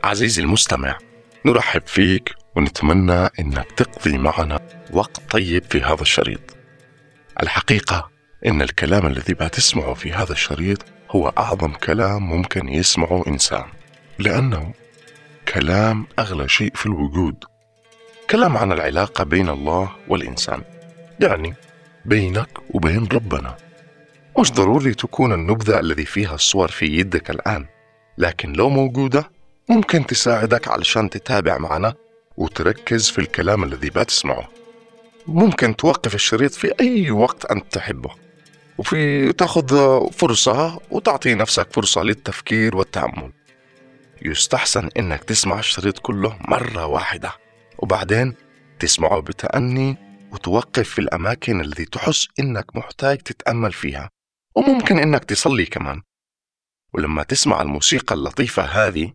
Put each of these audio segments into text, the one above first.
عزيزي المستمع، نرحب فيك ونتمنى أنك تقضي معنا وقت طيب في هذا الشريط. الحقيقة أن الكلام الذي بتسمعه في هذا الشريط هو أعظم كلام ممكن يسمعه إنسان، لأنه كلام أغلى شيء في الوجود. كلام عن العلاقة بين الله والإنسان، يعني بينك وبين ربنا. مش ضروري تكون النبذة الذي فيها الصور في يدك الآن، لكن لو موجودة ممكن تساعدك علشان تتابع معنا وتركز في الكلام الذي بتسمعه. ممكن توقف الشريط في أي وقت أنت تحبه، وفي تأخذ فرصة وتعطي نفسك فرصة للتفكير والتأمل. يستحسن إنك تسمع الشريط كله مرة واحدة، وبعدين تسمعه بتأني وتوقف في الأماكن التي تحس إنك محتاج تتأمل فيها، وممكن إنك تصلي كمان. ولما تسمع الموسيقى اللطيفة هذه،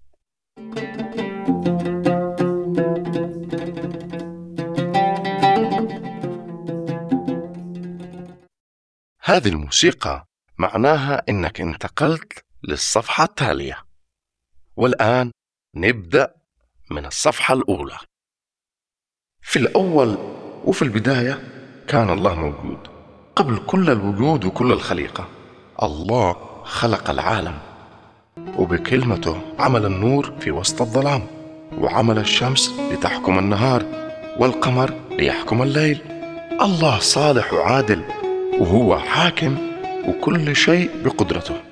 هذه الموسيقى معناها إنك انتقلت للصفحة التالية. والآن نبدأ من الصفحة الأولى. في الأول وفي البداية كان الله موجود قبل كل الوجود وكل الخليقة. الله خلق العالم، وبكلمته عمل النور في وسط الظلام، وعمل الشمس لتحكم النهار والقمر ليحكم الليل. الله صالح وعادل، وهو حاكم وكل شيء بقدرته.